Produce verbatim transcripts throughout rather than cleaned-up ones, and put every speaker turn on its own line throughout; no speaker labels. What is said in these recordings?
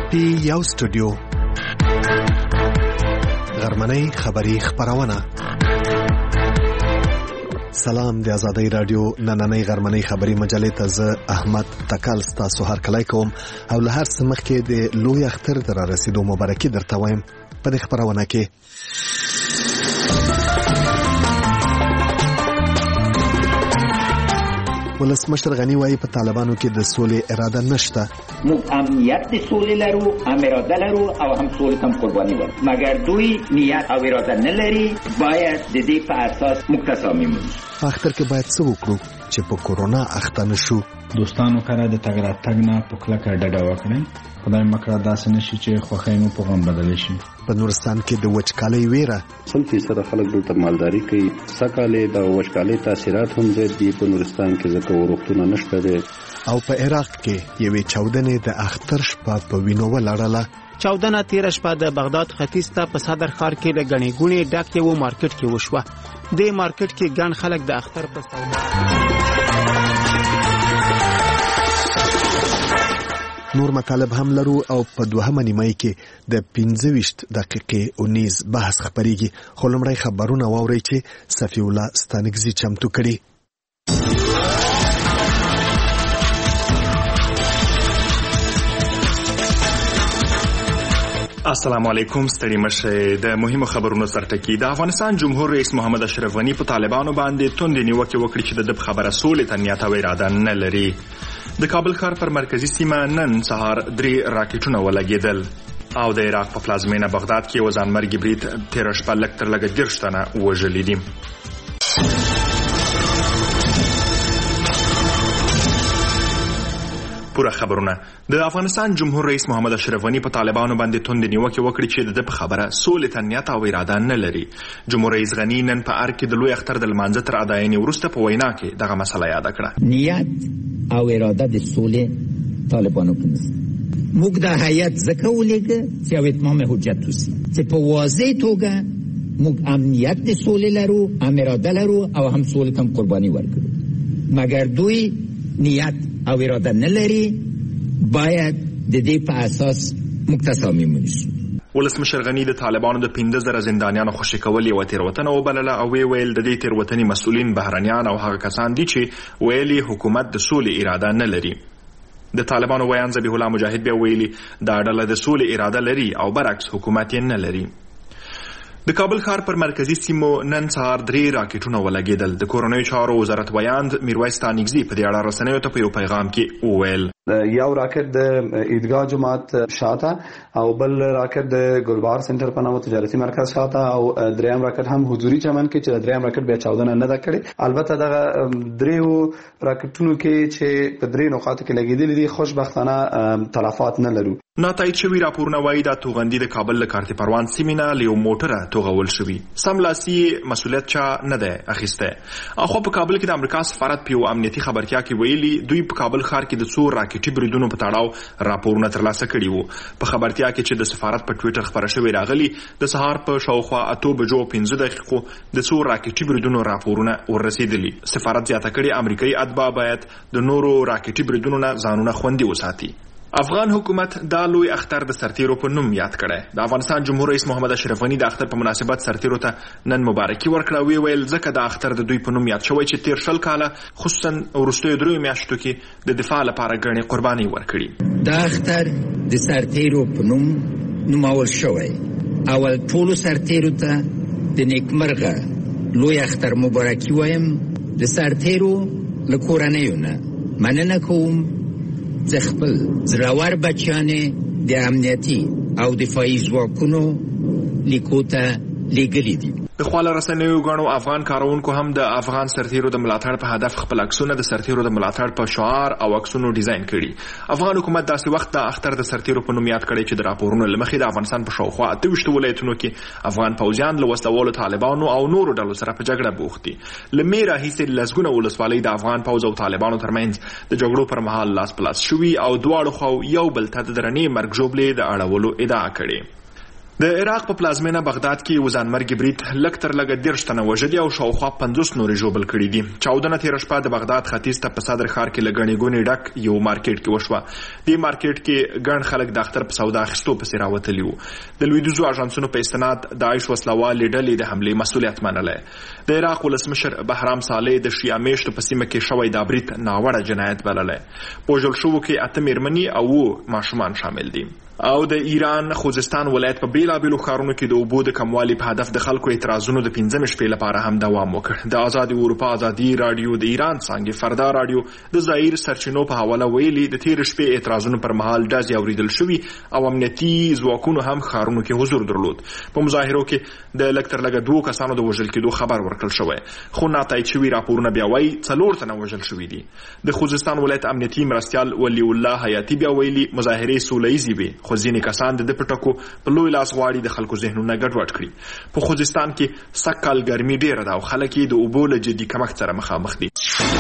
پی یو سټوډیو غرمنۍ خبری خبرونه. سلام د آزادۍ رادیو نننۍ غرمنۍ خبری مجلې ته زه احمد تکل ستاسو هر کله کوم او له هر څه مخکې د لوی اختر در رسیدو مبارکي درته وایم په دې خبرونه کې. ولسمشر غنی وایي په طالبانو کې د سولې اراده نشته.
موږ امنیت د سولې لرو، هم اراده لرو او هم سولې ته قرباني ورکړو، مګر دوی نیت او اراده نه لري. باید د دې په اساس موږ تصامیم ونیسو.
په اختر کې باید څه وکړو چې په کورونا اخته نشو.
دوستانو کړه د تګ راتګ نه په کلکه ډډه وکړئ. خدای مکړه داسې نشي چې خوښۍ مو په غم بدل شي.
په نورستان کې د وچکالۍ ویره
سل فیصد خلک دلته مالداري کوي. سکهاله د وچکالۍ تاثیرات هم زیات دي په نورستان کې، ځکه ورښتونه نشته دي.
او په عراق کې یوې چاودنې د اختر شپه په وینو ولاړله.
چاودنه تیر شپه د بغداد ختیځ ته په صدر ښار کې د غنی ګونې ډک یو مارکیټ کې وشوه. د مارکیټ کې ګڼ خلک د اختر په سودا.
نور مطالب هم لرو او په دوهمه نیمه کې د پنځه ویشت دقیقې اونیز بحث خبرېږي. خو لومړی خبرونه واورئ چې صفی الله ستانکزي چمتو کړي.
السلام علیکم. ستړي مشه د مهمو خبرونو سرټکی. د افغانستان جمهور رئیس محمد اشرف غنی په طالبانو باندې توندې نیوکې وکړي چې د خبره سولې ته نیت او اراده نه لري. د کابل ښار پر مرکزی سیمه نن سهار درې راکټونه ولګېدل او د عراق په پلازمینه بغداد کې وزانمرګي برید تیر شپه لږ تر لږه دېرش تنه وژلي دي. پوره خبرونه. د افغانستان جمهور رئیس محمد اشرف غنی په طالبانو باندې توندې نیوکې وکړي چې د په خبره سولې ته نیت او اراده نه لري. جمهور رئیس غنی نن په ار کې د لوی اختر د لمانځه تر اداینې وروسته په وینا کې دغه مسله یاد کړه.
نیت او اراده د سولې طالبانو کې نشته. موږ د هیئت ځکه ولېږه چې او اتمام حجت وسي چې په واضح توګه موږ امنیت د سولې لرو، هم اراده لرو او هم سولې ته قرباني ورکړو، مګر دوی نیت او اراده نه لري. باید د دې په اساس موږ تصامیم ونیسو.
ولسمشر غنی د طالبانو د پنځه زره زندانیانو خوشي کول یوه تېروتنه وبلله او وی ویل د دې تېروتنې مسؤلین بهرنیان او هغه کسان دي چې ویلي حکومت د سولې اراده نه لري. د طالبانو ویان ذبیح الله مجاهد بیا ویلي دا ډله د سولې اراده لري او برعکس حکومت یې نه لري. د کابل ښار پر مرکزی سیمو نن سهار درې راکټونه ولګېدل. د کورنیو چارو وزارت ویاند میرویس ستانکزي په دې اړه رسنیو ته په یو پیغام کې وویل
یو راکټ د عیدګاه جماعت شاته او بل راکټ د ګلبار سنټر په نامه تجارتي مرکز شاته او دریم راکټ هم حضوري چمن کې چې دریم راکټ بیا چاودنه نه ده کړې. البته دغه دریو راکټونو کې چې په درې نقاطو کې لګېدلي دي خوشبختانه تلفات نه لرو.
ناتایید شوي راپورونه وایي دا توغندي د کابل له کارتي پروان سیمې نه له یو موټره توغول شوي. سملاسي مسؤلیت چا نه دی اخیستی. اخو په کابل کې د امریکا سفارت په یو امنیتي خبرتیا کې ویلي دوی په کابل ښار کې د څو راکټي بریدونو په تړاو راپورونه ترلاسه کړي وو. په خبرتیا کې چې د سفارت په ټویټر خبره شوې راغلي د سهار په شاوخوا اته بجو پنځه دقیقو د څو راکټي بریدونو راپورونه ورسېدلي. سفارت زیاته کړي امریکایي اتباع باید د نورو راکټي بریدونو نه ځانونه خوندي وساتي. افغان حکومت دا لوی اختر د سرتیرو په نوم یاد کړی. د افغانستان جمهور رئیس محمد اشرف غنی د اختر په مناسبت سرتیرو ته نن مبارکي ورکړه. وی ویل ځکه د اختر د دوی په نوم یاد شوی چې تیر شل کاله خصوصا وروستیو دریو میاشتو کې د دفاع لپاره ګڼې قربانۍ ورکړي.
دا اختر د سرتیرو په نوم نومول شوی. اول ټولو سرتیرو ته د نیکمرغه لوی اختر مبارکي وایم. د سرتیرو له کورنیو نه مننه کوم. زه خپل زړور بچیانې د امنیتي او دفاعي ځواکونو لیکو ته لیږلي دي.
د خواله رسنیو غاڼو افغان کارونکو هم د افغان سرتیرو د ملاتړ په هدف خپل عکسونه د سرتیرو د ملاتړ په شعار او عکسونو ډیزاین کړي. افغان حکومت داسې وخت د اختر د سرتیرو په نوم یاد کړي چې د راپورونو له مخې د افغانستان په شاوخوا اته ویشت ولایتونو کې افغان پوځیان له وسلوالو طالبانو او نورو ډلو سره په جګړه بوخت دي. له مې راهیسې لسګونه ولسوالۍ د افغان پوځ او طالبانو ترمنځ د جګړو پر مهال لاس په لاس شوي او دواړو خواو یو بل ته د درنې مرګ ژوبلې د اړولو ادعا کړې. د عراق په پلازمینه بغداد کې وزانمرګ برید لږ تر لږه دېرش تنه وژلي او شاوخوا پنځوس نورې ژوبل کړي دي. چاودنه تېره شپه د بغداد ختیځ ته په صدر ښار کې له ګڼې ګوڼې ډک یو مارکیټ کې وشوه. دې مارکیټ کې ګڼ خلک د اختر په سودا اخیستو پسې راوتلي وو. د لویدیځو اژانسونو په استناد داعش وسلوالې ډلې د حملې مسؤلیت منلی. د عراق ولسمشر بهرام صالح د شیعه میشتو په سیمه کې شوی دا برید ناوړه جنایت بللی. په وژل شوو کې اته مېرمنې او اووه ماشومان شامل دي. او د ایران خوزستان ولایت په بیلابیلو ښارونو کې د اوبو د کموالي په هدف د خلکو اعتراضونو د پنځمې شپې لپاره هم دوام وکړ. د آزادي اروپا آزادي رادیو د ایران څانګې فردا رادیو د ظاهر سرچینو په حواله ویلي د تېرې شپې اعتراضونو پر مهال ډزې اورېدل شوي او امنیتي ځواکونو هم ښارونو کې حضور درلود. په مظاهرو کې د لږ تر لږه دوو کسانو د وژل کېدو خبر ورکړل شوی، خو ناتایید شوي راپورونه بیا وایي څلور تنه وژل شوي دي. د خوزستان ولایت امنیتي مرستیال ولی الله حیاتي بیا ویلي مظاهرې سوله ییزې وې، خو ځینې کسان د پټکو په لوی لاس غواړي د خلکو ذهنونه ګډوډ کړي. په خوزستان کې سږکال ګرمي ډیره ده او خلک یې د اوبو له جدي کمښت سره مخامخ دي.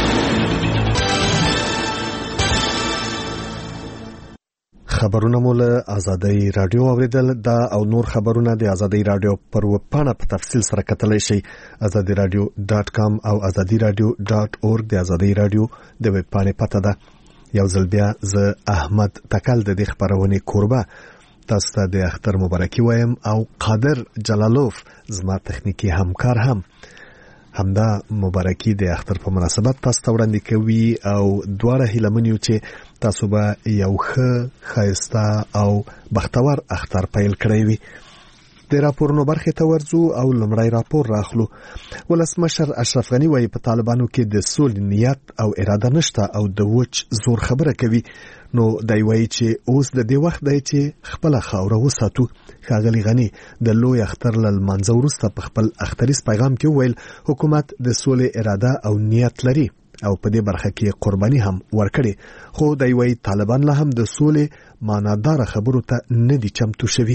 خبرونه مو له آزادۍ رادیو اوریدل. دا او نور خبرونه د آزادۍ رادیو پر ویبپاڼه په تفصیل سره کتلی شئ. آزادي رادیو ډاټ کام او آزادي رادیو ډاټ اورګ د آزادۍ رادیو د ویبپاڼې پته ده. یو ځل بیا زه احمد تکل د دې خپرونې کوربه تاسو ته د اختر مبارکي وایم او قادر جلالوف زما تخنیکی همکار هم همدا مبارکي د اختر په مناسبت تاسو ته وړاندې کوي او دواړه هیله من یو چې تاسو به یو ښه ښایسته او بختور اختر پیل کړی وي. د راپورونو برخې ته ورځو او لومړی راپور راخلو. ولسمشر اشرف غني وایي په طالبانو کې د سولې نیت او اراده نشته او د وچ زور خبره کوي. نو دی وایي چې اوس د دې وخت دی چې خپله خاوره وساتو. ښاغلي غني د لوی اختر له لمانځه وروسته په خپل اختریز پیغام کې وویل حکومت د سولې اراده او نیت لري او په دې برخه کې قرباني هم ورکړي، خو دی وایي طالبان لا هم د سولې معناداره خبرو ته نه دي چمتو شوي.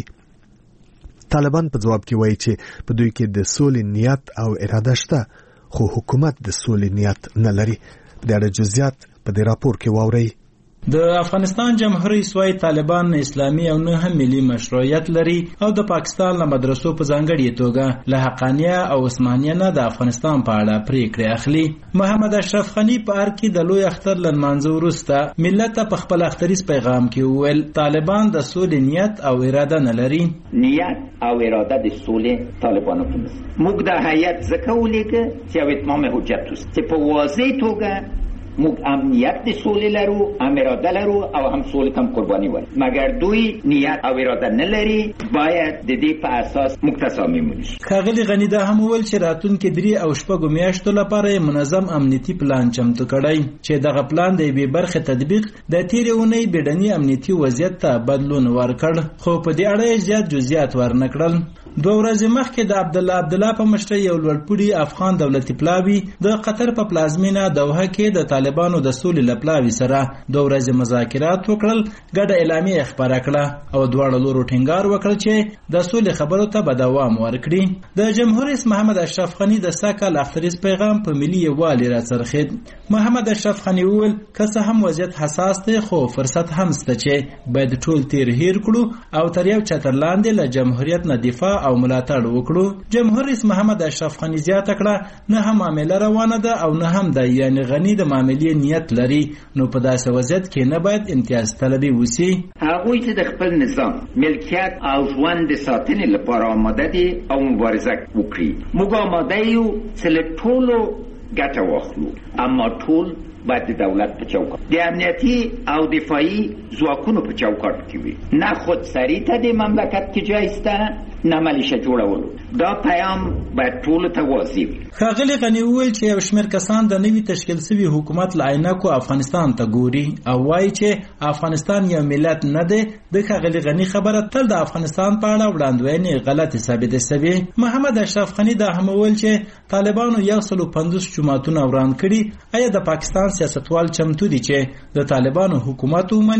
طالبان په جواب کې وایي چې په دوی کې د سولې نیت او اراده شته، خو حکومت د سولې نیت نه لري. د اړه جزئیات په دې راپور کې واورئ.
د افغانستان جمهوریت سوای طالبان اسلامي او نه هم ملي مشروعیت لري او د پاکستان له مدرسو په ځانګړي توګه له حقانیه او عثمانیه نه د افغانستان په اړه پریکړې اخلي. محمد اشرف غني په ار کې د لوی اختر له لمانځه وروسته ملت په خپل اختریز پیغام کې وویل طالبان د سولې نیت او اراده نه لري.
نیت او اراده د سولې طالبانو کې نشته. موږ د هیئت ځکه ولیکه چې یو اتمام حجت است چې په واضح توګه موږ امنیت د سولې لرو، هم اراده لرو او هم سولې ته قرباني وایو. مګر دوی نیت او اراده نه لري، باید د دې په اساس موږ تصامیم ونیسو.
ښاغلي غني دا هم وویل چې راتلونکي درې او شپږو میاشتو لپاره منظم امنیتي پلان چمتو کړی چې دغه پلان د یوې برخې تطبیق د تېرې اونۍ بیړني امنیتي وضعیت ته بدلون ورکړ، خو په دې اړه یې زیات جزئیات ورنه کړل. دوه ورځې مخکې د عبدالله عبدالله په مشرۍ یو لوړپوړي افغان دولتي پلاوي د قطر په پلازمینه دوحه کې د طالبانو د سولې له پلاوي سره دوه ورځې مذاکرات وکړل. ګډه اعلامیه خپره کړه او دواړو لورو ټینګار وکړ چې د سولې خبرو ته به دوام ورکړي. د جمهور رئیس محمد اشرف غني د سږکال اختریز پیغام په ملي یووالي راڅرخېد. محمد اشرف غني وویل که څه هم وضعیت حساس دی خو فرصت هم شته چې باید ټول تیر هیر کړو او تر یو چتر لاندې له جمهوریت نه دفاع او ملاتړ وکړو. جمهور رئیس محمد اشرف غني زیاته کړه نه هم معامله روانه ده او نه هم د یعنی غني د معاملې نیت لري، نو په داسې وضعیت کې نه باید امتیاز طلبي وسی.
هغوی چې د خپل نظام ملکیت او ژوند د ساتنې لپاره آماده دي او مبارزه وکړي. موږ آماده یو چې له ټولو ګټه واخلو، اما ټول باید د دولت په چوکاټ د امنیتي او دفاعي ځواکونو په چوکاټ کې وي، نه خودسری ته د مملکت کې جای شته نه ملیشه جوړولو. دا پیام باید ټولو ته واضح وي.
ښاغلي غني وویل چې یو شمېر کسان د نوي تشکیل شوي حکومت له عینکو افغانستان ته ګوري او وایي چې افغانستان یو ملت نه دی. د ښاغلي غني خبره تل د افغانستان په اړه وړاندوینې غلطې ثابتې شوې. محمد اشرف غني دا هم وویل چې طالبانو یو سل او پنځوس جوماتونه وران کړي. آیا د پاکستان سیاستوال چمتو دي چې د طالبانو حکومت ومني؟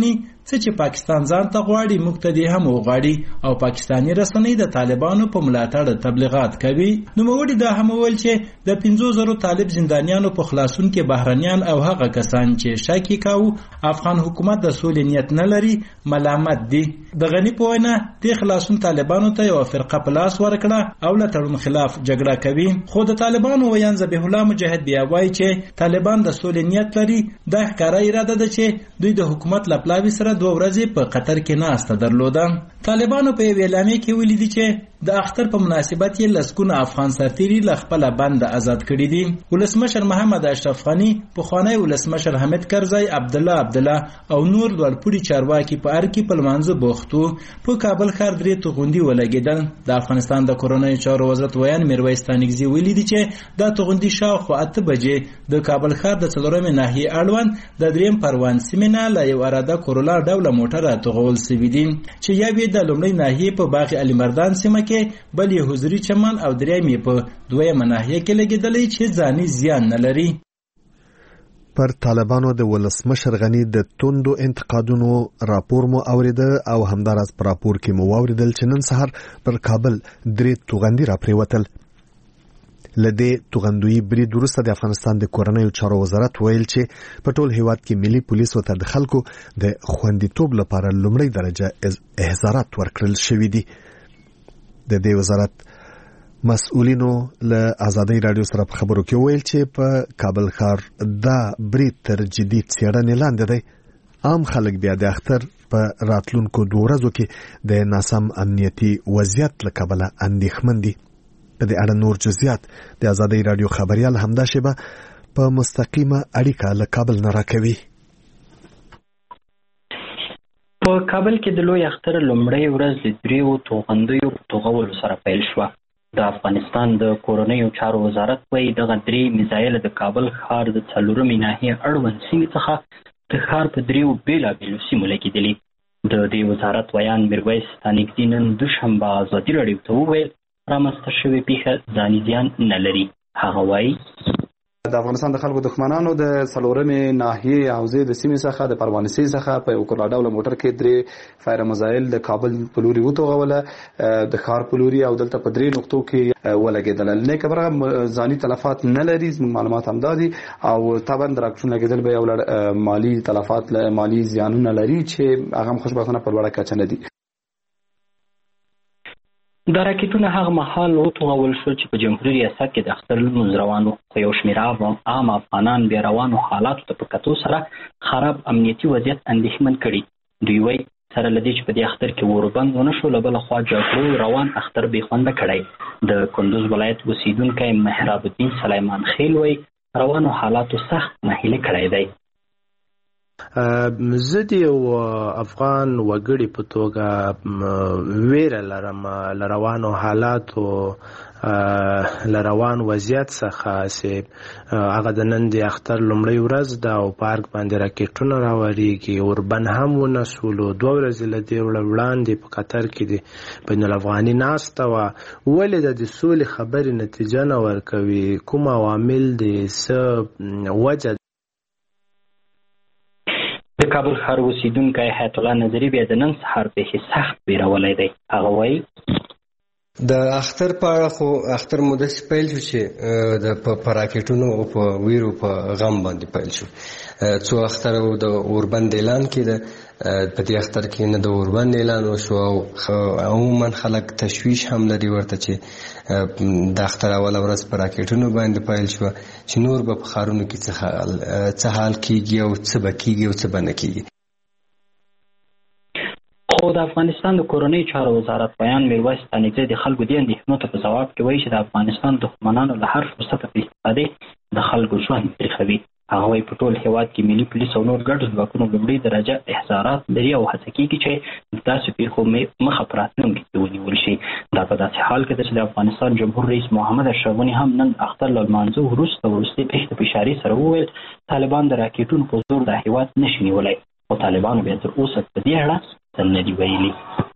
څه چې پاکستان ځان ته غواړي موږ ته دې هم وغواړي او پاکستاني رسنۍ د طالبانو په ملاتړ تبلیغات کوي. نوموړي دا هم وویل چې د پنځو زرو طالب زندانیانو په خلاصون کې بهرنیان او هغه کسان چې شک کاوه افغان حکومت د سولې نیت نه لري ملامت دي. د غنی په وینا د خلاصون طالبانو ته یو فرقه پلاس ورکړه او له تړون خلاف جګړه کوي. خو د طالبانو ویان ذبیح الله مجاهد بیا وایي چې طالبان د سولې نیت لري. دا ښکاره اراده ده چې دوی د حکومت له پلاوي سره دوه ورځې په قطر کې ناسته درلوده. طالبانو په یو اعلامیه کې ویلي دي چې د اختر په مناسبت یې لسګونه افغان سرتیري له خپله بنده آزاد کړي دي. ولسمشر محمد اشرف غني، پخوانی ولسمشر حامد کرزی، عبدالله عبدالله او نور لوړپوړي چارواکي په ار کې په لمانځه بوخت وو. په کابل ښار درې توغندي ولګېدل. د افغانستان د کورنیو چارو وزارت ویان میرویس تانکزي ویلي دي چې دا توغندي شاوخوا اته بجې د کابل ښار د څلورمې ناحیې اړوند د درېیم پروان سیمې نه له یو اراده کورولا ډوله موټره توغول سوي دي چې یو یې د لومړۍ ناحیې په باغ علیمردان سیمه کې، بل یې حضوري چمن او درېیم یې په دویمه ناحیه کې لګېدلی چې ځاني زیان نه لري.
پر طالبانو د ولسمشر غني د توندو انتقادونو راپور مو اوریده او همداراز پر راپور کې مو واوریدل چې نن سهار پر کابل درې توغندي را پریوتل. لدې توغندوی برید وروسته د افغانستان د کورنیو چارو وزارت ویل چې په ټول هیواد کې ملي پولیسو ته د خلکو د خوندیتوب لپاره لومړی درجه احضارات ورکړل شوي دي. د دې وزارت مسؤلینو له آزادۍ رادیو سره په خبرو کې ویل چې په کابل ښار دا برید تر جدي څېړنې لاندې دی. عام خلک بیا د اختر په راتلونکو دوه ورځو کې د ناسم امنیتي وضعیت له کبله اندېښمن دي. په دې اړه نور جزئیات د آزادۍ رادیو خبريال همدا شیبه په مستقیمه اړیکه له کابل نه راکوي.
په کابل کې د لوی اختر لومړۍ ورځ د دریو توغندیو په توغولو سره پیل شوه. د افغانستان د کورنیو چارو وزارت وایي دغه درې میزایل د کابل ښار د څلورمې ناحیې اړوند سیمې څخه د ښار په دریو بېلابېلو سیمو لګېدلي. د دې وزارت ویان میرویس تانکزي نن دوشنبه ازادي راډیو ته وویل رامنځته شوې پیښه ځاني زیان نه لري. هغه وایي
د افغانستان د خلکو دښمنانو د څلورمې ناحیې حوزې د سیمې څخه د پروانسي څخه په یو کولا ډوله موټر کې درې فایر میزایل د کابل په لوري وتوغوله، د ښار په لوري او دلته په درې نقطو کې ولګېدل. نه خبره ځاني تلفات نه لري، معلومات هم دادي او طبعا د راکټونو لګېدل به یو مالی تلفات مالی زیانونه لري چې هغه هم خوشبختانه په لوړه کچه نه دي.
دا راکټونه هغه مهال وتوغول شول چې په جمهوري ریاست کې د اختر لمونځ روان و، خو یو شمېر عام افغانان بیا روانو حالاتو ته په کتو سره خراب امنیتي وضعیت اندېښمن کړي. دوی وایي سره له دې چې په دې اختر کې اوربند ونه شو، له بله خوا جګړو روان اختر بې خونده کړی. د کندوز ولایت اوسیدونکی محراب الدین سلیمان خیل وایي روانو حالاتو سخت ناهیلي کړی دی.
زه د یو افغان وګړي په توګه ویره لرم له روانو حالاتو له روان وضعیت څخه چې هغه د نن د اختر لومړۍ ورځ ده او پارک باندې راکټونه راوریږي، اوربند هم ونه سولو. دوه ورځې له دې وړاندې په قطر کې د بین الافغاني ناسته وه. ولې د سولې خبرې نتیجه نه ورکوي؟ کوم عوامل دي؟ څه وجه؟
د کابل ښار اوسیدونکی حیات الله نظري بیا د نن سهار پیښې سخت ویرولی دی. هغه وایي
د اختر په اړه خو اختر مو داسې پیل شو چې د په راکټونو او په ویرو په غم باندې پیل شو. څو اختر د اوربند اعلان کېده، په دې اختر کې نه د اوربند اعلان وشو او عموما خلک تشویش هم لري ورته چې د اختر اوله ورځ په راکټونو باندې پیل شوه چې نور به په ښارونو کې څه حال کېږي او څه به کېږي او څه به نه کېږي.
خو د افغانستان د کورنیو چارو وزارت بیان میرویس تانکزي د خلکو دې اندېښنو ته په ځواب کې وایي چې د افغانستان دښمنانو له هر فرصته په استفادې د خلکو ژوند تریخوي. هغه وایي په ټول هیواد کې ملي پولیس او نور ګډ ځواکونو لومړۍ درجه احضارات لري او هڅه کېږي چې د داسې پیښو مخه په راتلونکي کې ونیول شي. دا په داسې حال کې ده چې د افغانستان جمهور رئیس محمد اشرف غني هم نن اختر له لمانځه وروسته وروستۍ پیښې ته په اشارې سره وویل طالبان د راکټونو په زور دا هیواد نشي نیولی، خو طالبانو بیا تر اوسه په دې اړه څه نه دي ویلي.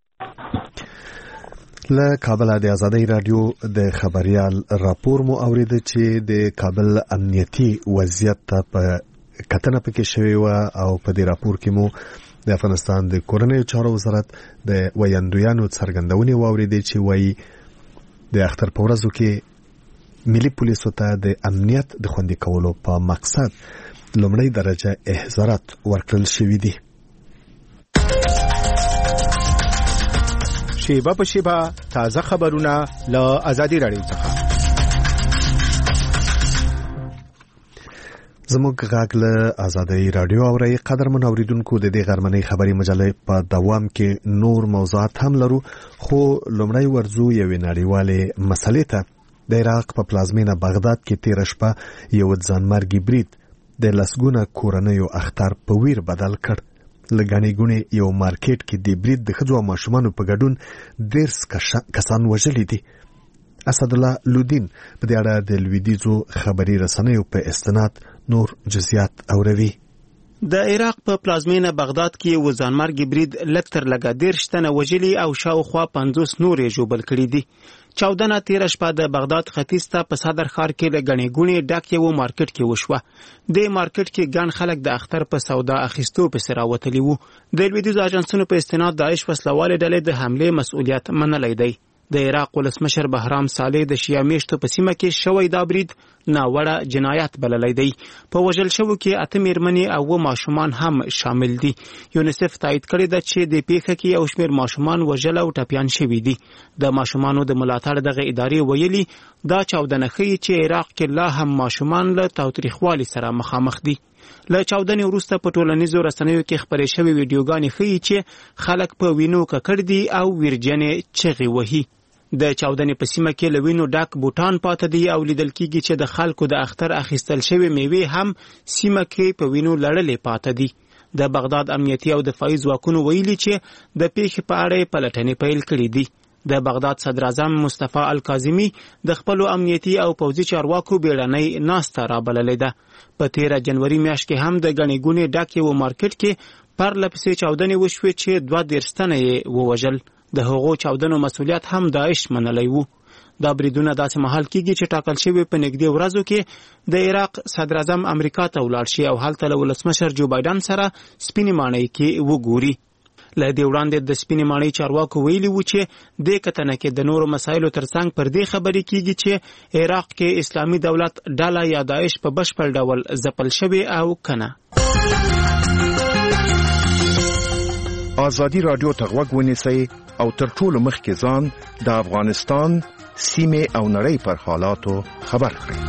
له کابل د آزادۍ رادیو د خبريال راپور مو اوریده چې د کابل امنیتي وضعیت ته په کتنه پکې شوی و او په دې راپور کې مو د افغانستان د کورنیو چارو وزارت د ویاندویانو څرګندونې واوریدې چې وایي د اختر په ورځو کې ملي پولیسو ته د امنیت د خوندي کولو په مقصد لومړی درجه احضارات ورکړل شوي دي.
شیبه په شیبه تازه خبرونه له آزادي رادیو څخه.
زموږ غږ له آزادي رادیو اوري. قدرمن اوریدونکو، د دې غرمنۍ خبري مجلې په دوام کې نور موضوعات هم لرو، خو لومړی ورځو یو نړیواله مسلې ته. د عراق په پلازمینه بغداد کې تیر شپه یو ځانمرګي برید د لسګونه کورنیو اختر په ویر بدل کړ. لګانی ګونی یو مارکیټ کې د برید د خځو او ماشومانو په ګډون ډیرس کسان وژل دي. اسد الله لودین په دې اړه د لویدیزو خبري رسنیو په استناد نور جزئیات اوروي.
د عراق په پلازمینه بغداد کې و ځانمرګي برید لکتر لګا دیرش تنه وژلي او شاوخوا پنځوس نورې جوړ کړي دي. چودنه تیر شپه د بغداد ختیځ ته په صدر ښار کې د غنی ګونی ډک یو مارکیټ کې وشوه. د مارکیټ کې ګڼ خلک د اختر په سودا اخیستو په سر راوتلي وو. د لویدیځ اژانسونو په استناد داعش وسلواله ډلې د حمله مسؤلیت منلای دی. د عراق ولسمشر بهرام صالح د شیعه میشتو په سیمه کې شوی دا برید ناوړه جنایت بللی دی. په وژل شوو کې اته میرمنې او ماشومان هم شامل دي. یونیسف تایید کړی ده چې د پیښه کې یو شمېر ماشومان وژل او ټپیان شوي دي. د ماشومانو د ملاتړ دغه ادارې ویلي دا چاودنه ښیي چې عراق کې لا هم ماشومان له تاوتریخوالي سره مخامخ دي. له چاودنې وروسته په ټولنیزو رسنیو کې خپرې شوې ویډیوګانې ښیي چې خلک په وینو ککړ دي او ویرجنې چغې وهي. د چاودنې په سیمه کې له وینو ډک بوټان پاته دي او لیدل کېږي چې د خلکو د اختر اخیستل شوې میوې هم سیمه کې په وینو لړلې پاته دي. د بغداد امنیتي او دفاعي ځواکونو ویلي چې د پیښې په اړه پلټنې پیل کړې دي. د بغداد صدر اعظم مصطفی الکاظمی د خپل امنیتي او پوځي چارواکو بیړنۍ ناسته رابللې ده. په تیره جنوري میاشت کې هم د غنی ګونی ډک یو مارکیټ کې پرلپسې چاودنې وشوې چې دوه دېرش تنه یې ووژل. د هغو چاودنو مسؤلیت هم داعش منلی وو. دا بریدونه داسې مهال کېږي چې ټاکل شوی په نږدې ورځو کې د عراق صدر اعظم امریکا ته ولاړ شي او هلته له ولسمشر جو بایدن سره سپینې ماڼۍ کې وګوري. له دې وړاندې د سپینې ماڼۍ چارواکو ویلي وو چې دې کتنه کې د نورو مسایلو ترڅنګ پر دې خبرې کېږي چې عراق کې اسلامي دولت ډله یا داعش په بشپړ ډول ځپل شوی او کنه.
آزادي رادیو ته غوږ ونیسئ او تر ټولو مخکې ځان د افغانستان سیمې او نړۍ پر حالاتو خبر کړئ.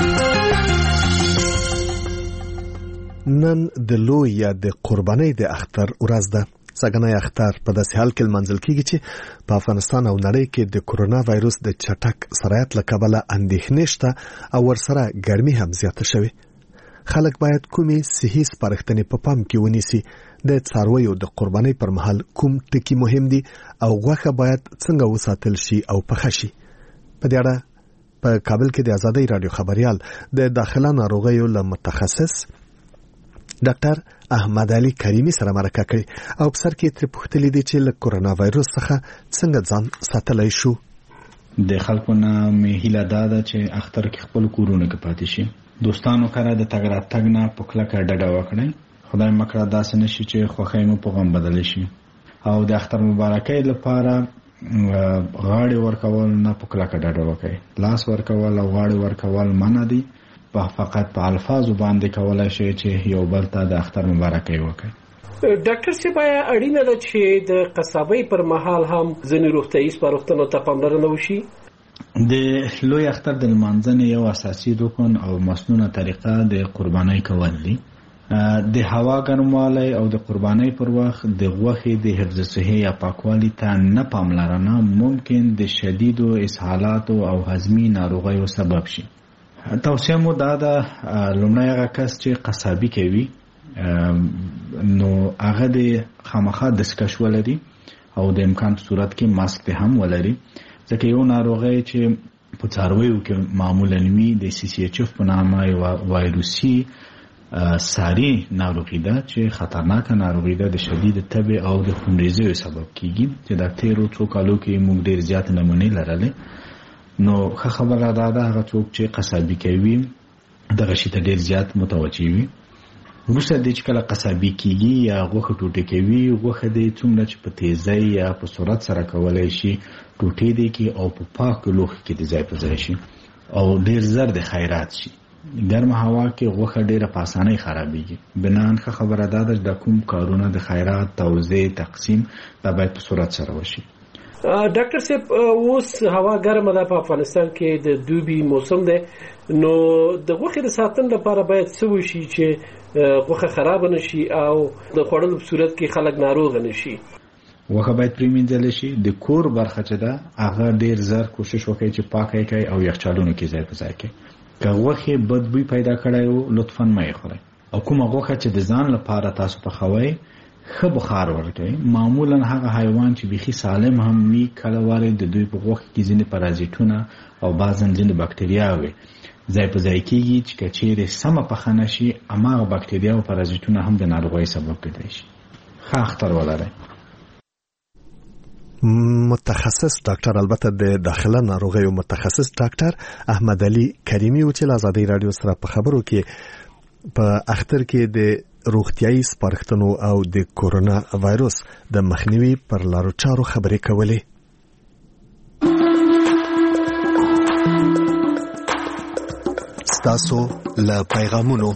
نن د لوی یا د قربانۍ د اختر ورځ ده. څنګه اختر په داسې حال کې منځل کېږي چې په افغانستان او نړۍ کې د کورونا وایروس د چټک سرایت له کبله اندېښنې شته او ورسره ګرمي هم زیاته شوې. خلک باید کومې صحي سپارښتنې په پام کې ونیسي. د څارویو د قربانۍ پر مهال کوم ټکي مهم دي او غوښه باید څنګه وساتل شي او پخه شي. په دې اړه په کابل کې د آزادۍ رادیو خبريال د داخله ناروغیو له متخصص ډاکټر احمد علي کریمي سره مرکه کړې او په سر کې تر پوښتلې دي چې له کورونا وایروس څخه څنګه ځان ساتلای شو.
د خلکو نه مې هیله ده چې اختر کې خپل کورونه کې پاتې شي. دوستانو کړه د تګ راتګ نه په کلکه ډډه وکړئ. خدای مکړه داسې نشي چې خوښۍ مو په غم بدل شي. او د اختر مبارکۍ لپاره غاړې ورکول نه په کلکه ډډه وکړئ. لاس ورکول او غاړې ورکول منع دي. په فقط په الفاظو باندې کولای شي چې یو بل ته د اختر مبارکۍ وکړي.
ډاکټر صاحب اړینه ده چې د قصابۍ پر مهال هم ځینې روغتیايي سپارښتنو ته پاملرنه وشي.
د لوی اختر د لمانځنې یو اساسي رکن او مسنونه طریقه د قربانۍ کول دي. د هوا ګرموالی او د قربانۍ پر وخت د غوښې د حفظ صحي یا پاکوالي ته نه پاملرنه ممکن د شدیدو اسهالاتو او هضمي ناروغیو سبب شي. توصیه مو دا ده لومړی هغه کس چې قصابي کوي نو هغه د خامخا دستکش ولري او د امکان په صورت کې ماسک هم ولري. ځکه یو ناروغي چې په څارویو کې معمولا وي د سی سی ایچ اف په نامه یو وایروسي ساري ناروغي ده چې خطرناک ناروغي ده. د شدید تب او د خونریزۍ سبب کیږي چې د تیرو څو کالو کې موږ ډیر زیات نمونې لرلې. نو ښه خبره ده هغه څوک چې قصابي کوي دغه شي ته ډیر زیات متوجي وي. وروسته د چې کله قصابي کیږي یا غوښه ټوټه کوي غوښه د څومره چې په تیزی یا په سرعت سره کولای شي ټوټې دی کې او په پاک لوښي کې د ځای په ځای شي او ډیر زر د خیرات شي. ګرمه هوا کې غوښه ډیره په اسانۍ خرابېږي. بنان ښه خبره ده چې د کوم کارونه د خیرات توزیع تقسیم دا باید په سرعت سره وشي.
ډاکټر صاحب اوس هوا ګرمه ده په افغانستان کې د دوبي موسم دی نو د غوښې د ساتنې لپاره باید څه وشي چې غوښه خراب نشي او د خوړلو په صورت کې خلک ناروغ نشي؟
غوښه باید پریمینځل شي. د کور برخه چې ده هغه ډیر زر کوشش وکړي چې پاکه کړي او یخچالونو کې ځای په ځای کړي. که غوښه بد بوی پیدا کړی وو لطفاً مې خورئ او کومه غوښه چې د ځان لپاره تاسو پخوئ ښه بخار ورکوي. معمولا هغه حیوان چې بیخي سالم هم وي کله واره د دوی په غوښه کې ځینې پرازیټونه او بعضاً ځینې بکټریاوې ځای په ځای کېږي چې که چیرې سمه پخه نشي هماغه بکټریا او پرازیټونه هم د ناروغۍ سبب کېدای شي. ښه اختر ولرئ.
متخصص ډاکټر البته د داخله ناروغیو متخصص ډاکټر احمد علي کریمي و چې آزادۍ رادیو سره په خبرو کې په اختر کې د روغتيایي سپارښتنو او د کورونا وایروس د مخنیوي پر لارو چارو خبرې کولې. ستاسو له پیغامونو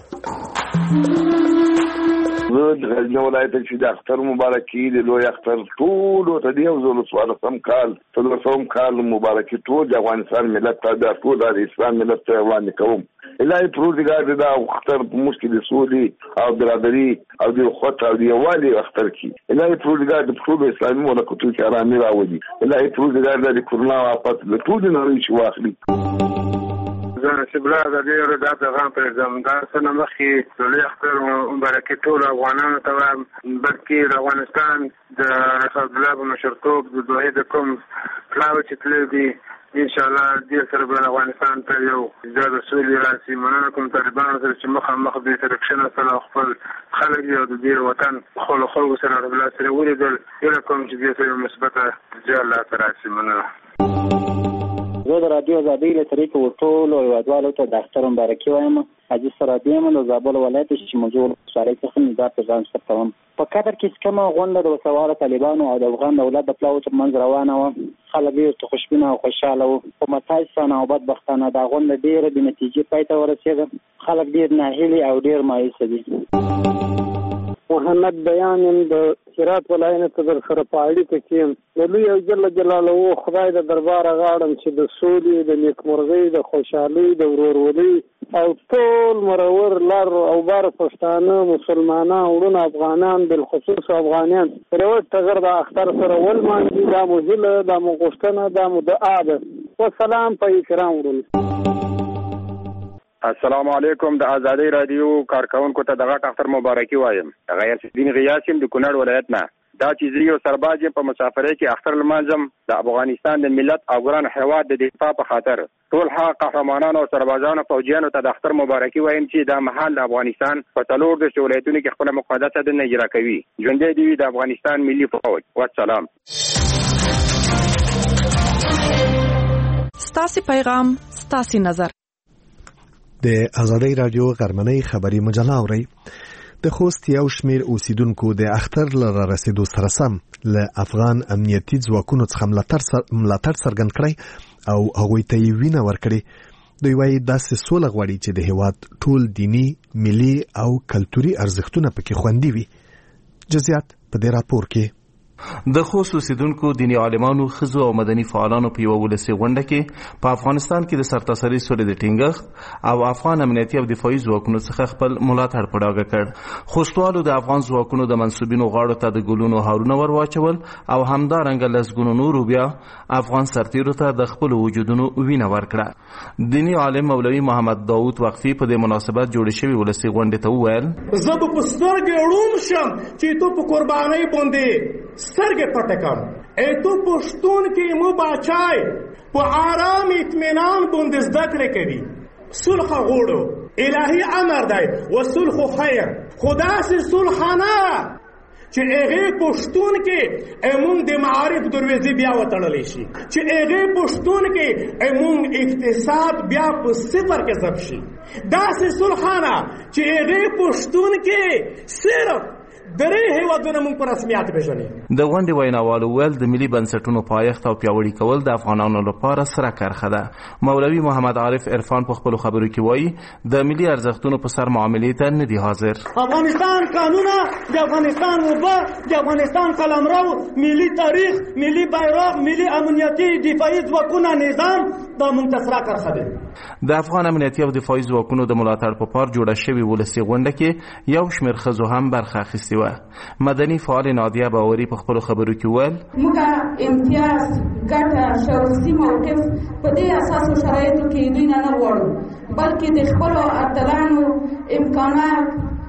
زه د غزني ولایت چې د اختر مبارکي د لوی اختر ټول ته دی او زه څوارلسم کال څلورم کال مبارکي ټول د افغانستان ملت ته د ټول د اسلام ملت ته وړاندې کوم. الهي پروردګار دې دا اختر په موږ کې د سولې او برادري او د اخوت او د یووالي اختر کې الهي پروردګار د ټول اسلامي مملکتونو کې آرامي راوړي. الهي پروردګار د کورونا آفت له ټول نړۍ چې واخلي.
زه نصیب الله د دې رضا پیغام پرېږدم. دا سنه مخکې د لوی اختر مبارکي ټول افغانانو ته وایم بلکې د افغانستان د رسول الله په مشرتوب د دوحې د کوم پلاوي چې تللی دي انشاءالله دې سره به افغانستان ته یو د سولې راشي. مننه کوم طالبانو سره چې مخامخ د ترکشن سره خپل خلک او د دې وطن خلکو خلکو سره رب الله سره ولیدل هیله کوم چې دې سره مثبته نتیجه الله ته راشي. مننه.
زه د رادیو آزادۍ له طریقې ټولو هیوادوالو ته د اختر مبارکي وایم. حاجي سرابي یم له زابل ولایت چې موضوع ولسوالۍ څخه مې دا پیغام ثبتوم. په قطر کې چې کومه غونډه د وسواره طالبانو او د افغان دولت د پلاوو ترمنځ روانه وه خلک ډېر خوشبینه او خوشحاله وو. په متاسفانه او بدبختانه دا غونډه ډېره بې نتیجې پای ته ورسېده. خلک ډېر ناهیلي او ډېر مایوسه دي.
محمد بیان د هرات ولایت در سره په اړیکه کې د لوی جل جلاله خدای د دربار غاړم چې د سولې د نیکمرغۍ د خوشحالۍ د ورورولۍ او ټول مرور لر او بر پښتانه مسلمانان ورونه افغانان بالخصوص افغانان پرې تغیر د اختر سره ولمانځي. دا مهله د مغشتنه د مدعا ده. والسلام په کرام ورونه.
السلام علیکم. د آزادۍ رادیو کارکونکو ته د غټ اختر مبارکي وایم. غیر الدین غیاث یم د کونړ ولایت نه. دا چې زه یو سرباز یم په مسافرۍ کې اختر لمانځم د افغانستان د ملت او ګران هیواد د دفاع په خاطر ټول هغه قهرمانانو او سربازانو فوجیانو ته د اختر مبارکي وایم چې دا مهال د افغانستان په څلور دېرش ولایتونو کې خپله مقدسه دنده اجرا کوي. ژوندی دې وي د افغانستان ملي فوج. والسلام.
ستاسې پیغام ستاسې نظر.
د آزادۍ رادیو غرمنۍ خبري مجله اورئ. د خوست یو شمیر اوسیدونکو د اختر لره رسیدو سره سم له افغان امنیتي ځواکونو څخه ملاتړ څرګند کړی او هغوی ته یې وینه ورکړې. دوی وایي داسې سوله غواړي چې د هیواد ټول دیني ملي او کلتوري ارزښتونه پکې خوندي وي. جزئیات په دې راپور کې.
د خوست اوسیدونکو دیني عالمانو ښځو او مدني فعالانو په یوه ولسي غونډه کې په افغانستان کې د سرتاسري سولې د ټینګښت او افغان امنیتي او دفاعي ځواکونو څخه خپل ملاتړ په ډاګه کړ. خوستوالو د افغان ځواکونو د منصوبینو غاړو ته د ګلونو هارونه ور واچول او همدارنګه لسګونو نورو بیا افغان سرتیرو ته د خپلو وجودونو وینه ورکړه. دیني عالم مولوي محمد داود وقفي په دې مناسبت جوړې شوې ولسي غونډې ته وویل
زه به په سترګې ړوند شم چې تو په قربانۍ باندې سترګې پټې کړم. ای تو پښتون کې مو باچای په آرام اطمینان باندې زده کړې کوي. صلح غوړو الهي امر دی و صلح خیر. خدا سي صلح نه چې هغه پښتون کې امون د معارف دروازې بیا وتړلې شي، چې هغه پښتون کې امون اقتصاد بیا په صفر کې ضرب شي. داسې صلحانه چې هغه پښتون کې صرف درې هیوادونه موږ په رسمیت پیژني.
د غونډې ویناوالو ویل د ملي بنسټونو پایښت او پیاوړي کول د افغانانو لپاره سره کرښه ده. مولوي محمد عارف عرفان په خپلو خبرو کې وایي د ملي ارزښتونو په سر معاملې ته نه دي حاضر.
افغانستان قانونه، د افغانستان اوبه، د افغانستان قلمرو، ملي تاریخ، ملي بیرغ، ملي امنیتي دفاعي ځواکونه، نظام دا موږ ته سره کرښه ده.
د افغان امنیتي او دفاعي ځواکونو د ملاتړ په پار جوړه شوې ولسي غونډه کې یو شمېر ښځو هم برخه اخیستې وه. مدني فعال نادیه باوري په خپلو خبرو کې وویل
موږ امتیاز ګټه شخصي موقف په دې اساسو شرایطو کې دوی نه نه غواړو، بلکې د خپلو اتلانو امکانات،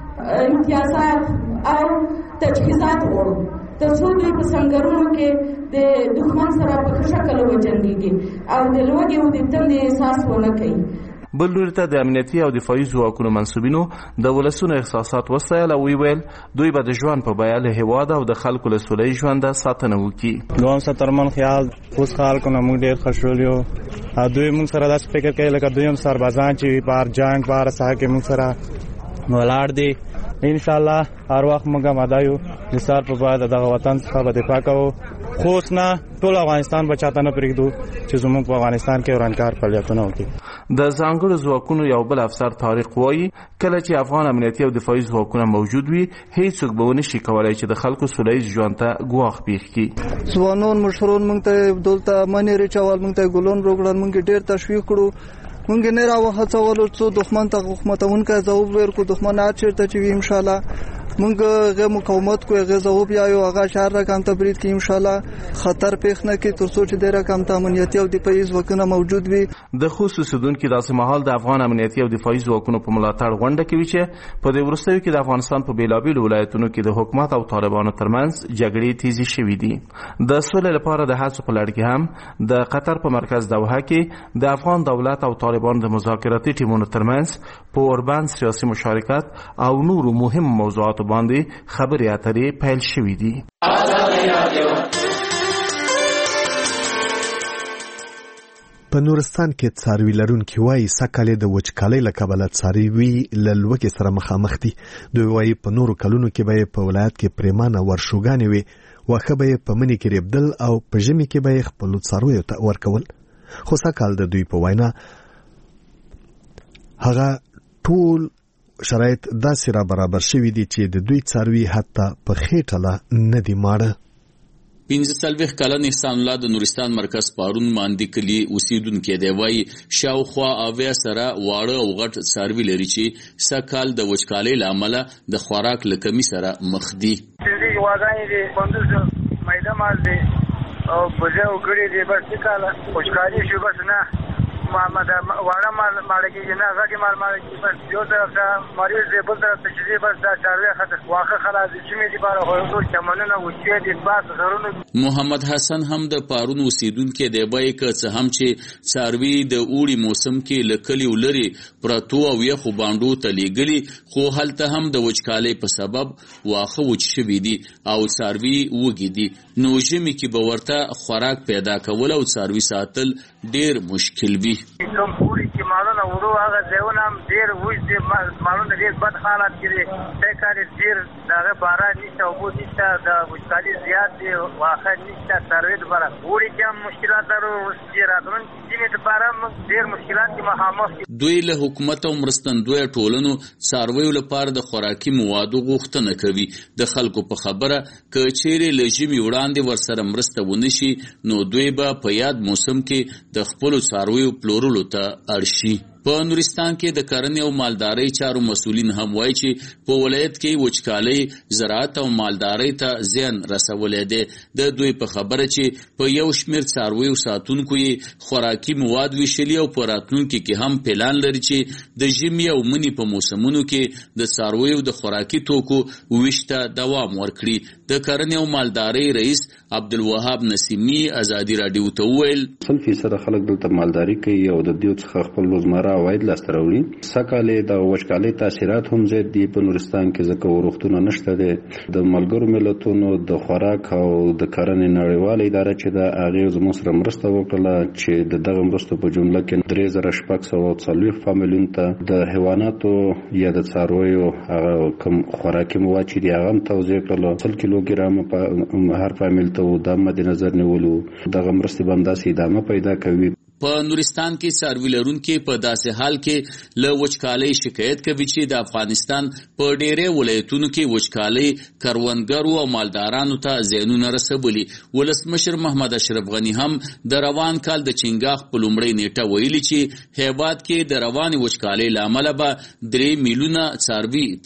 امتیازات او تجهیزات غواړو تر څو دوی په سنګرونو کې د دښمن سره په ښه شکل وجنګېږي او د لوږې او د تندې احساس ونه کوي.
بل لوري ته د امنیتي او دفاعي ځواکونو منسوبینو د ولسونو احساسات وستایل او ویل دوی به د ژوند په بیه له هیواد او د خلکو له سوله ییز ژونده ساتنه وکړي.
دوهم سترمن خیال اوس خلکو نه موږ ډېر خوشحال یو. دوی موږ سره داسې فکر کوي لکه دوی هم سربازان چې په هر جنګ په هر ساحه کې موږ سره ولاړ دي. انشاءالله هر وخت موږ آماده یو د سر په بعد دغه وطن څخه به دفاع کوو، خو اوس نه ټول افغانستان به چاته نه پرېږدو چې زموږ په افغانستان کې ورانکار فعالیتونه وکړي.
د ځانګړو ځواکونو یو بل افسر طارق وایي کله چې افغان امنیتي او دفاعي ځواکونه موجود وي هیڅوک به ونه شي کولی چې د خلکو سوله ییز ژوند ته ګواښ پېښ کړي.
ځوانان مشران موږ ته دلته منې رچول، موږ ته ګلان روکړل، موږ ډېر تشویق کړو، موږ نه راوهڅولو څو دښمن ته حکومتونکو ځواب ورکړو، دښمن هر چېرته چې وي انشاءالله موږ هغه مقاومت کوو، هغه ځواب یایو، هغه شهر رقم ته برید کې انشاءالله خطر پېښ نه کړي تر څو چې د رقم ته امنیتي او دفاعي ځواکونه موجود وي.
د خوست اوسېدونکي داسې مهال د افغان امنیتي او دفاعي ځواکونو په ملاتړ غونډه کوي چې په دې وروستیو کې د افغانستان په بېلابېلو ولایتونو کې د حکومت او طالبانو ترمنځ جګړې تیزې شوې دي. د سولې لپاره د هڅو په لړ کې هم د قطر په مرکز دوحه کې د افغان دولت او طالبانو د مذاکراتي ټیمونو ترمنځ په اوربند سیاسي مشارکت او نورو مهم موضوعاتو باندې خبرې اترې پیل شوې دي.
په نورستان کې څاروي لرونکي وایي سږکال د وچکالۍ له کبله څاروي له لوږې سره مخامخ دي. دوی وایي په نورو کلونو کې به په ولایت کې پریمانه ورشوګانې وي، واښه به یې په مني کې ریبدل او په ژمي کې به یې خپلو څارویو ته ورکول. خو سږکال د دوی په وینا هغه ټول شرایط داسې را برابر شوي دي چې د دوی څاروي حتی په خېټه لا نه دي ماړه.
پنځه څلوېښت کلن احسان الله د نورستان مرکز پارون ماندې کلي اوسېدونکی دی. وایي شاوخوا اویا سره واړه او غټ څاروي لري چې سږکال د وچکالۍ له امله د خوراک له کمي سره مخ دي.
غواګانې دي، پنځوس میده مال دی او بوزه وګړي دي. بس سږکال وچکالي شو، بس نه واړه مال مالګي نه غټي مال مالګي، بس یو طرف ته مریض دی، بل طرف ته چې بس دا څاروي خطر واخه خلاص چې مې دي بار هو ټول چمنونه وچې دي باس غرونه.
محمد حسن هم د پارون اوسېدونکی دی. وایي که څه هم چې څاروي د اوړي موسم کې له کلیو لرې پرتو او یخو باندو ته لیږلي، خو هلته هم د وچکالۍ په سبب واښه وچ شوي دي او څاروي وږي دي. نو ژمي کې به ورته خوراک پیدا کول او څاروي ساتل ډېر مشکل وي.
کوم پوری چې مالونه ورو هغه ځایونه هم ډېر وچ دي، مالونه ډېر بد حالات کې دي. سږکال ډېر دغه باران نشته، اوبه نشته، د وچکالي زیات دی، واښه نشته، څاروي دپاره اوړي کې هم مشکلات لرو. اوس چې راتلونکي ژمي دپاره موږ ډېر مشکلات کې مخامخ یو.
دوی له حکومت او مرستندویه ټولنو څارویو لپاره د خوراکي موادو غوښتنه کوي. د خلکو په خبره که چیرې له ژمي وړاندې ورسره مرسته ونه شي نو دوی به په یاد موسم کې د خپلو څارویو پلورلو ته اړ شي. په نورستان کې د کرنې او مالدارۍ چارو مسؤلین هم وایي چې په ولایت کې وچکالۍ زراعت او مالدارۍ ته زیان رسولی دی. د دوی په خبره چې په یو شمېر څارویو ساتونکو یې خوراکي مواد ویشلي او په راتلونکي کې هم پلان لري چې د ژمي او مني په موسمونو کې د څارویو د خوراکي توکو ویش ته دوام ورکړي. د کرنې او مالدارۍ رئیس عبدالوهاب نسیمی ازادي راډیو ته وویل
سل فیصده خلک دلته مالداري کوي او د دې څخه خپل روزمره عمده عواید لاسته راوړي. سږکال د وچکالۍ تاثیرات هم زیات دي په نورستان کې، ځکه روغتونونه نشته دي. د ملګرو ملتونو د خوراک او د کرنې نړیواله اداره چې د هغې زموږ سره مرسته وکړله چې د دغه مرستو په جمله کې درې زره شپږ سوه څلوېښت فامیلونو ته د حیواناتو یا د څارویو هغه کوم خوراکي مواد چې دي هغه هم توزیع کړل. سل کیلوګرامه په هر فامیل ته و، دا مد نظر نیولو. دغه مرستې به همداسې ادامه پیدا کوي.
په نورستان کې څاروي لرونکي په داسې حال کې له وچکالۍ شکایت کوي چې د افغانستان په ډېری ولایتونو کې وچکالۍ کروندګرو او مالدارانو ته زیانونه رسولي. ولسمشر محمد اشرف غني هم د روان کال د چنګاښ په لومړۍ نیټه ویلي چې هیواد کې د روانې وچکالۍ له امله به درې میلیونه څاروي